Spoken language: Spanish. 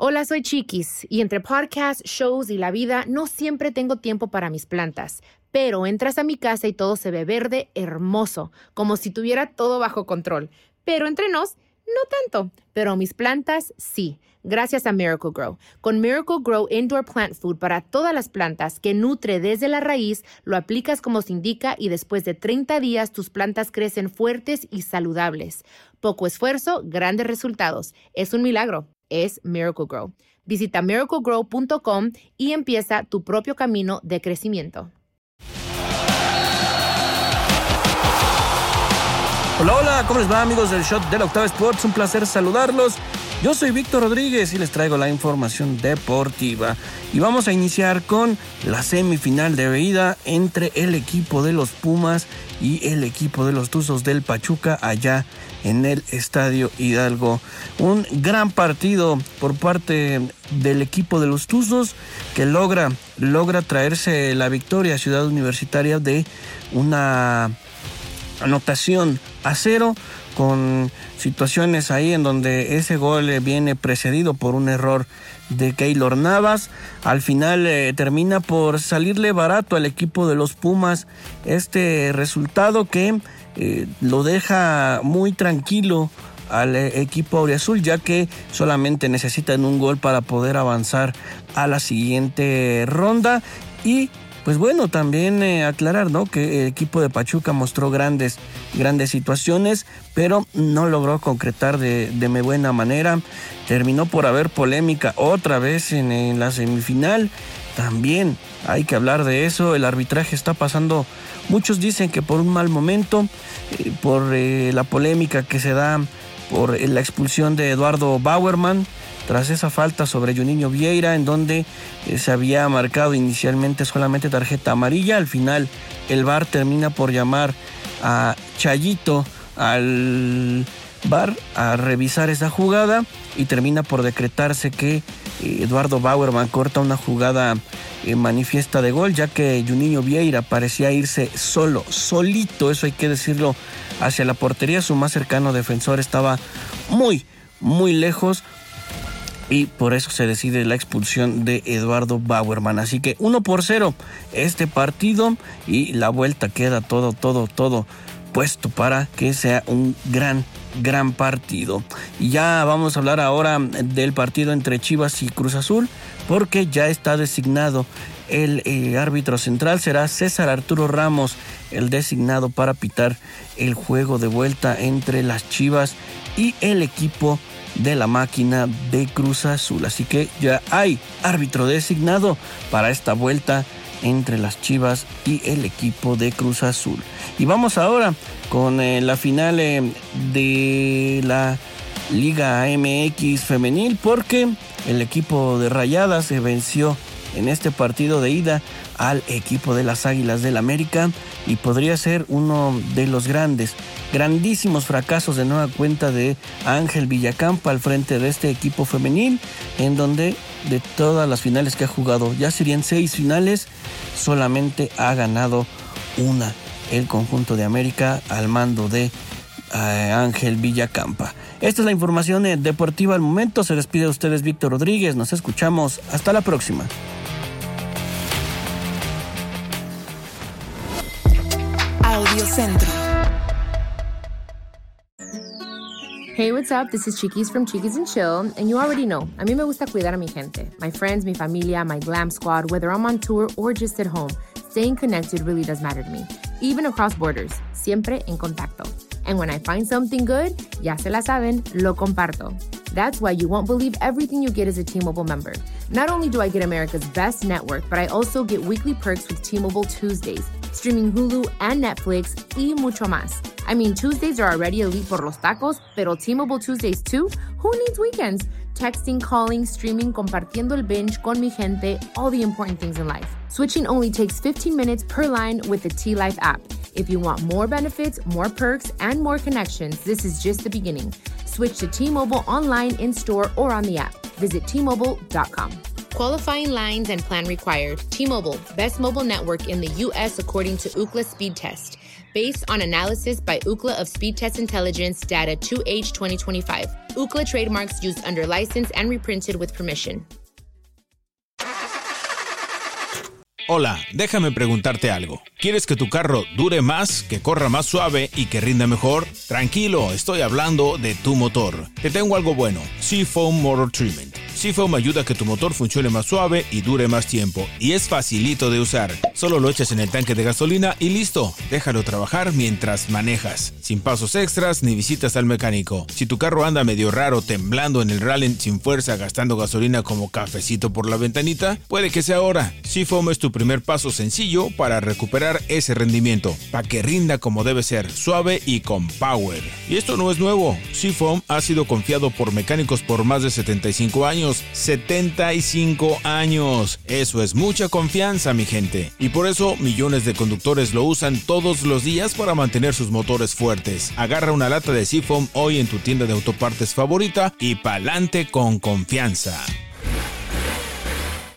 Hola, soy Chiquis y entre podcasts, shows y la vida no siempre tengo tiempo para mis plantas. Pero entras a mi casa y todo se ve verde, hermoso, como si tuviera todo bajo control. Pero entre nos, no tanto. Pero mis plantas, sí, gracias a Miracle-Gro. Con Miracle-Gro Indoor Plant Food para todas las plantas que nutre desde la raíz, lo aplicas como se indica y después de 30 días tus plantas crecen fuertes y saludables. Poco esfuerzo, grandes resultados. Es un milagro. Es Miracle-Gro. Visita miraclegrow.com y empieza tu propio camino de crecimiento. Hola, hola, ¿cómo les va, amigos del Shot de la Octava Sports? Un placer saludarlos. Yo soy Víctor Rodríguez y les traigo la información deportiva. Y vamos a iniciar con la semifinal de ida entre el equipo de los Pumas y el equipo de los Tuzos del Pachuca allá en el Estadio Hidalgo. Un gran partido por parte del equipo de los Tuzos que logra traerse la victoria a Ciudad Universitaria de una anotación a 0, con situaciones ahí en donde ese gol viene precedido por un error de Keylor Navas. Al final termina por salirle barato al equipo de los Pumas este resultado que lo deja muy tranquilo al equipo auriazul, ya que solamente necesitan un gol para poder avanzar a la siguiente ronda. Y pues bueno, también aclarar, ¿no?, que el equipo de Pachuca mostró grandes situaciones, pero no logró concretar de buena manera. Terminó por haber polémica otra vez en la semifinal. También hay que hablar de eso. El arbitraje está pasando, muchos dicen que por un mal momento, por la polémica que se da por la expulsión de Eduardo Bauerman tras esa falta sobre Juninho Vieira, en donde se había marcado inicialmente solamente tarjeta amarilla. Al final el VAR termina por llamar a Chayito al VAR a revisar esa jugada y termina por decretarse que Eduardo Bauerman corta una jugada manifiesta de gol, ya que Juninho Vieira parecía irse solito, eso hay que decirlo, hacia la portería. Su más cercano defensor estaba muy lejos, y por eso se decide la expulsión de Eduardo Bauerman. Así que 1-0 este partido, y la vuelta queda todo puesto para que sea un gran partido. Y ya vamos a hablar ahora del partido entre Chivas y Cruz Azul, porque ya está designado el árbitro central. Será César Arturo Ramos el designado para pitar el juego de vuelta entre las Chivas y el equipo de la máquina de Cruz Azul. Así que ya hay árbitro designado para esta vuelta entre las Chivas y el equipo de Cruz Azul. Y vamos ahora con la final de la Liga MX femenil, porque el equipo de Rayadas se venció en este partido de ida al equipo de las Águilas del América, y podría ser uno de los grandísimos fracasos de nueva cuenta de Ángel Villacampa al frente de este equipo femenil, en donde de todas las finales que ha jugado, ya serían 6 finales, solamente ha ganado una el conjunto de América al mando de Ángel Villacampa. Esta es la información deportiva al momento. Se despide de ustedes Víctor Rodríguez. Nos escuchamos hasta la próxima. Audio Centro. Hey, what's up? This is Chiquis from Chiquis and Chill, and you already know, a mí me gusta cuidar a mi gente, my friends, mi familia, my glam squad, whether I'm on tour or just at home. Staying connected really does matter to me, even across borders, siempre en contacto. And when I find something good, ya se la saben, lo comparto. That's why you won't believe everything you get as a T-Mobile member. Not only do I get America's best network, but I also get weekly perks with T-Mobile Tuesdays, streaming Hulu and Netflix, y mucho más. I mean, Tuesdays are already elite por los tacos, pero T-Mobile Tuesdays too? Who needs weekends? Texting, calling, streaming, compartiendo el binge con mi gente, all the important things in life. Switching only takes 15 minutes per line with the T-Life app. If you want more benefits, more perks, and more connections, this is just the beginning. Switch to T-Mobile online, in-store, or on the app. Visit T-Mobile.com. Qualifying lines and plan required. T-Mobile, best mobile network in the U.S. according to Ookla Speed Test. Based on analysis by Ookla of Speed Test Intelligence data 2H 2025. Ookla trademarks used under license and reprinted with permission. Hola, déjame preguntarte algo. ¿Quieres que tu carro dure más, que corra más suave y que rinda mejor? Tranquilo, estoy hablando de tu motor. Te tengo algo bueno, Seafoam Motor Treatment. Seafoam ayuda a que tu motor funcione más suave y dure más tiempo. Y es facilito de usar. Solo lo echas en el tanque de gasolina y listo. Déjalo trabajar mientras manejas. Sin pasos extras ni visitas al mecánico. Si tu carro anda medio raro, temblando en el rally sin fuerza, gastando gasolina como cafecito por la ventanita, puede que sea ahora. Seafoam es tu primer paso sencillo para recuperar ese rendimiento. Para que rinda como debe ser, suave y con power. Y esto no es nuevo. Seafoam ha sido confiado por mecánicos por más de 75 años. 75 años. Eso es mucha confianza, mi gente. Y por eso millones de conductores lo usan todos los días para mantener sus motores fuertes. Agarra una lata de Seafoam hoy en tu tienda de autopartes favorita y pa'lante con confianza.